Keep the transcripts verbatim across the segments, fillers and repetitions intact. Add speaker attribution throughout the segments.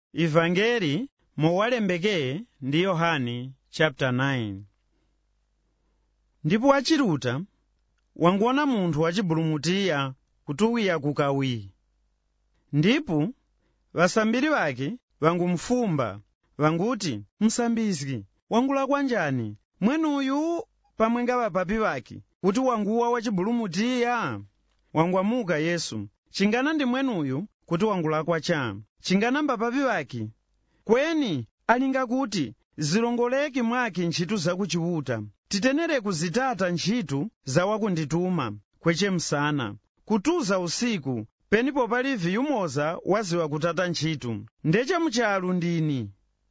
Speaker 1: Ivangeli mowalembeke ndi Yohane chapter nine. Ndipo achiruta wanguona munthu wachibulumutiya kutuwiya kukawi. Ndipo vasambiri vake vangumfumba vanguti, msambizgi wangulakwa njani mwenuyu pamwenga vapapi vake kuti wanguwa wachibulumutiya? Wangwamuka Yesu, chingana ndi mwenuyu kuti wangulakwa cha chingana mbapapi vake kweni alinga kuti zilongoleki mwake ntchito zakuchiwuta titenere kuzitata ntchito za wakundituma kweche msana kutuza usiku penipo pali viyumoza waziwa kutata ntchito. Ndeche mchalu ndini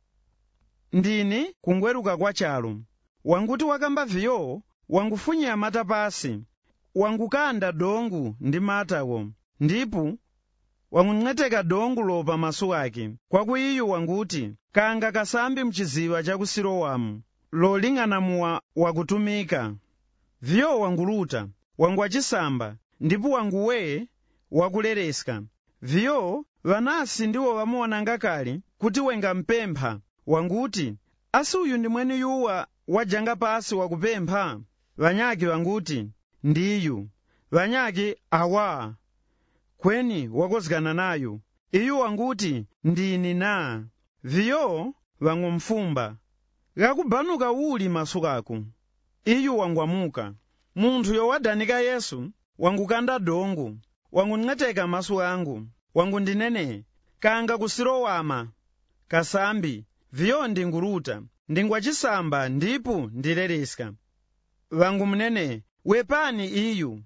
Speaker 1: ndini kungweruka kwa chalo wanguti wakamba viyo wangufunya mata pasi wangukanda dongu ndi matawo ndipo wangung'eteka dongu lopa maso ake kwaku iyo wanguti kanga kasambi mchiziwa cha kusilowamu loling'ana muwa wakutumika viyo wanguluta wangu wachisamba ndipo wanguwe wakulereska viyo vanasi ndiwo vamuona ngakali kuti wenga mpempha wanguti asi uyu ndi mwene yuwa wajanga pasi wakupempha. Vanyaki wanguti ndiyu vanyaki awa kweni wakozgana nayo iyo wanguti ndini na viyo vangumfumba gakubanuka uli maso kako iyo wangwamuka munthu yowadanika Yesu wangukanda dongo wangung'eteka maso angu wangundinene kanga kusilowama kasambi viyo ndinguluta ndingwachisamba ndipo ndilereska vangumnene wepani iyo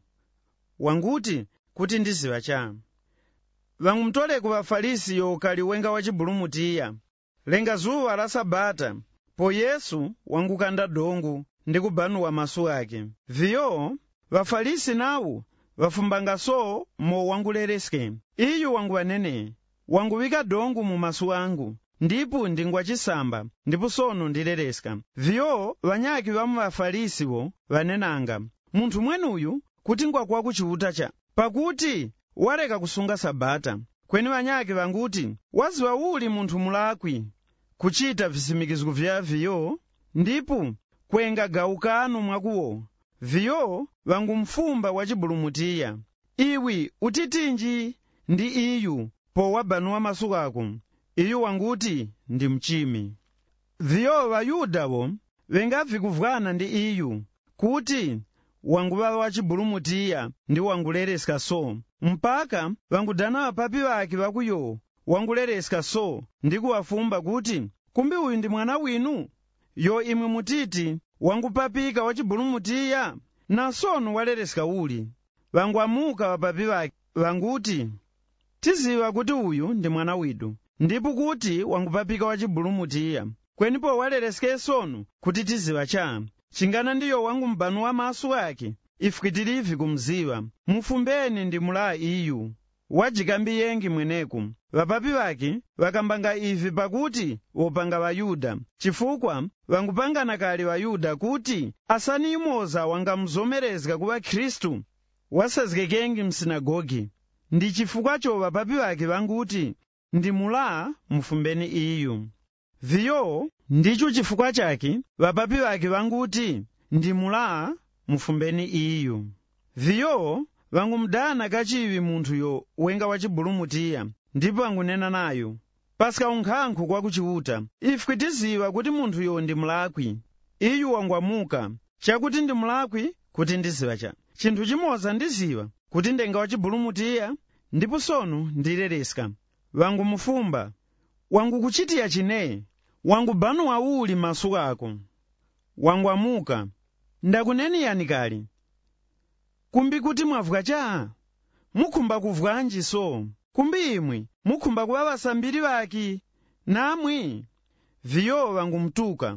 Speaker 1: wanguti kuti ndiziva cha vangumtole ku Vafarisi yokali wenga wachibulumutiya lenga zuwa la Sabata po Yesu wangukanda dongo ndi kubanuwa maso ake viyo Vafarisi nawo vafumbanga so mo wangulereske iyo wanguwanene wanguwika dongo mu maso angu ndipo ndingwachisamba ndipo sono ndilereska viyo vanyaki vamu Vafarisiwo vanenanga munthu mwenuyu kuti ngwakwa kuchiwuta cha pakuti waleka kusunga Sabata kweni vanyaki vanguti waziwa uli munthu mulakwi kuchita visimikizo vya viyo ndipo kwenga gaukano mwakuwo viyo vangumfumba wachibulumutiya iwi utitinji ndi iyu po wabanuwa maso ako iyo wanguti ndi mchimi viyo vayudawo vengavikuvwana ndi iyu kuti wanguva wachibulumutiya ndi wangulereska so mpaka vangudana vapapi vake vakuyo wangulereska so ndi kuwafumba kuti kumbi uyu ndi mwana winu yo imwe mutiti wangupapika wachibulumutiya na sono walereska uli vangwamuka vapapi vake vanguti tiziva kuti uyu ndi mwana widu ndipo kuti wangupapika wachibulumutiya kwenipo walereske sono kuti tiziva cha chingana ndiyo wangu mbanu wa maso ake ifukitilivi kumziva mufumbeni ndi mula iyu wajikambi yengi mweneku vapapi vake vakambanga ivi pakuti wopanga Vayuda chifukwa vangupangana kali Vayuda kuti asani imoza wangamzomerezga kuva Khristu wasazgekengi msinagogi ndi chifukwa cho vapapi vake vanguti ndi mula mufumbeni iyu viyo ndicho chifukwa chake vapapi vake vanguti ndi mula mufumbeni iyu viyo vangumdana kachiwi munthuyo wenga wachibulumutiya ndipo vangunena nayo pasika unkhankhu kwa kuchiwuta ife tiziva kuti munthuyo ndi mulakwi iyu wangwamuka chakuti ndi mulakwi kuti ndiziva cha chinthu chimoza ndiziva kuti ndenga wachibulumutiya ndipo sono ndilereska vangumufumba wangukuchitiya chine wangubanuwa uli maso ako wangwamuka ndakuneni yani kali kumbi kuti mwavuka cha mukhumba kuvwanji so kumbi imwe mukhumba kuva vasambiri vaki namwi viyo vangumtuka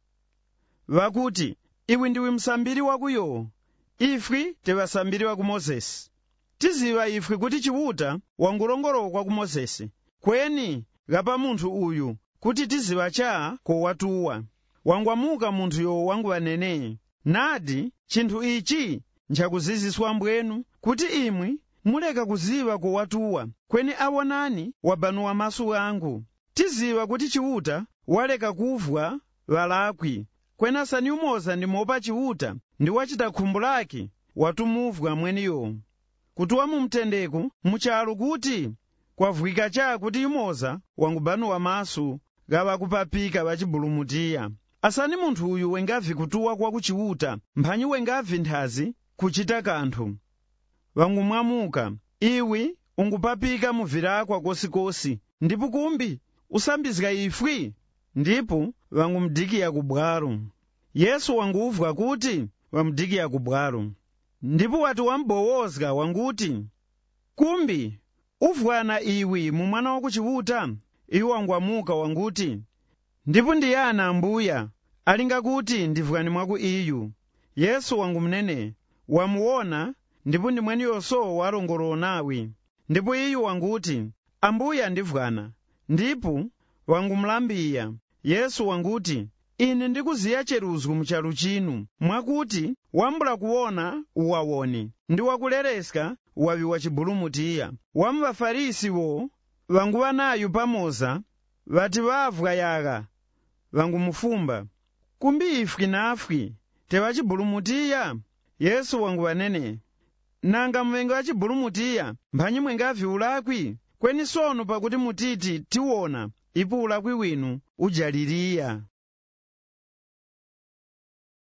Speaker 1: vakuti iwe ndiwe msambiri wakuyo ifwi tevasambiri waku Mozesi tiziva ifwi kuti chiwuta wangulongoloka ku Mozesi kweni gapa munthu uyu kuti tiziva cha kowatuwa wangwamuka munthuyo wanguwanene nadi chinthu ichi nchakuziziswa mbwenu kuti imwe muleka kuziva kowatuwa kweni awonani wabanuwa maso angu tiziwa kuti chiuta waleka kuvwa valakwi kwenasa ni umoza ndi mopa chiuta ndi wachita khumbu lake watumuvwa mweniyo kuti wamumtendeku muchalo kuti kwavwika cha kuti umoza wangubanuwa masu gavakupapika vachibulumutiya asani munthu uyu wengavi kutuwa kwa kuchiuta mphanyi wengavi nthazi kuchita kanthu wangumwamuka iwi ungupapika muvirakwa kosikosi ndipo kumbi usambizika ifwi ndipo wangumdikiya kubwalo Yesu wanguvwa kuti wamdikiya kubwalo ndipo wati wambowozga wanguti kumbi uvwana iwi mu mwana wakuchiuta iwo wangwamuka wanguti ndipo ndiyana ambuya alinga kuti ndivwani mwaku iyu Yesu wangumnene wamuona ndipo ndi mweni yonso walongolola nawe ndipo iyu wanguti ambuya ndivwana ndipo wangumlambiya Yesu wanguti ine ndikuziya cheruzgu muchalu chinu mwakuti wambula kuona uwawone ndi wakulereska wavi wachibulumutiya wamu Vafarisi wo wanguwa nayu pamoza vati vavwa yaga wangumufumba kumbi ifwi nafwi tewachibulumutiya Yesu wanguwanene nanga mwenga wachibulumutiya mphanyi mwengavi ulakwi kweni sono pakuti mutiti tiwona ipo ulakwi winu ujaliriya